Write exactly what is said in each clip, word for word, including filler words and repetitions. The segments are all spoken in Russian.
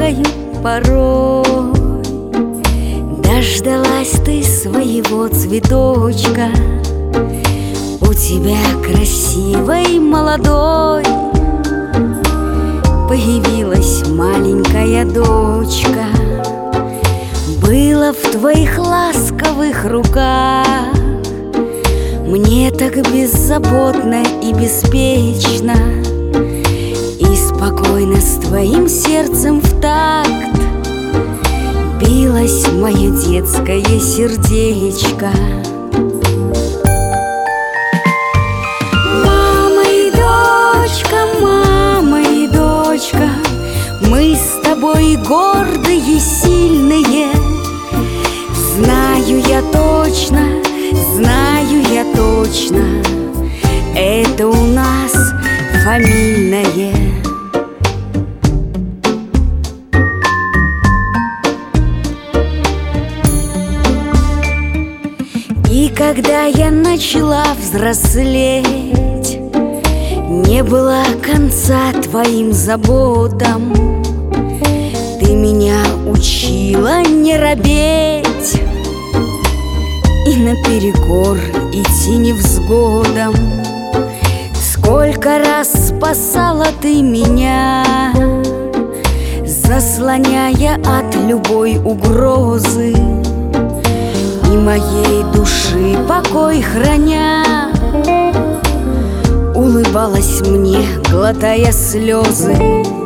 плакают порой. Дождалась ты своего цветочка, у тебя красивой молодой появилась маленькая дочка. Было в твоих ласковых руках мне так беззаботно и беспечно, и спокойно с твоим сердцем в такт билось мое детское сердечко. Мама и дочка, мама и дочка, мы с тобой гордые, сильные. Знаю я точно, знаю я точно, это у нас фамильное. И когда я начала взрослеть, не было конца твоим заботам. Ты меня учила не робеть и наперекор идти невзгодам. Сколько раз спасала ты меня, заслоняя от любой угрозы, и моей души покой храня, улыбалась мне, глотая слезы.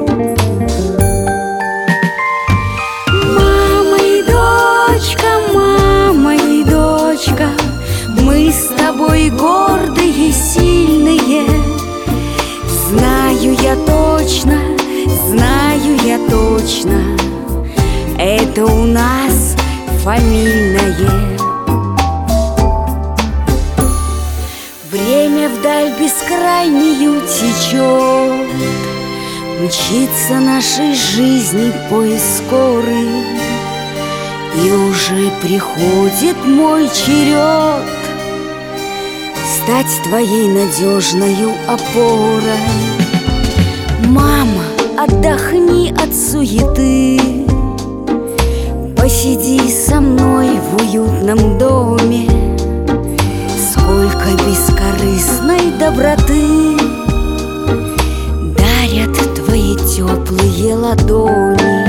Мама и дочка, мама и дочка, мы с тобой гордые, сильные. Знаю я точно, знаю я точно, это у нас фамильное. Время вдаль бескрайнюю течет, мчится нашей жизни поезд скорый, и уже приходит мой черед стать твоей надежною опорой. Мама, отдохни от суеты, посиди со мной в уютном доме. Сколько бескорыстной доброты дарят твои теплые ладони.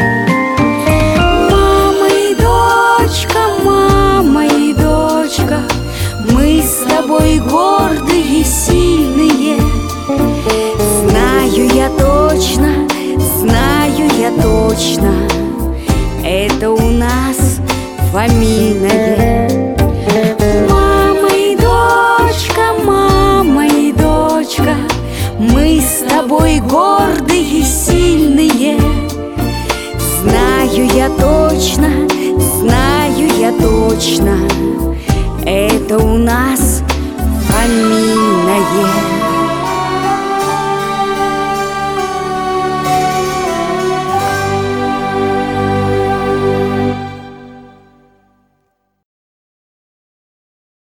Мама и дочка, мама и дочка, мы с тобой гордые, сильные. Знаю я точно, знаю я точно, это у нас фамильное. Мама и дочка, мама и дочка, мы с тобой гордые, сильные. Знаю я точно, знаю я точно,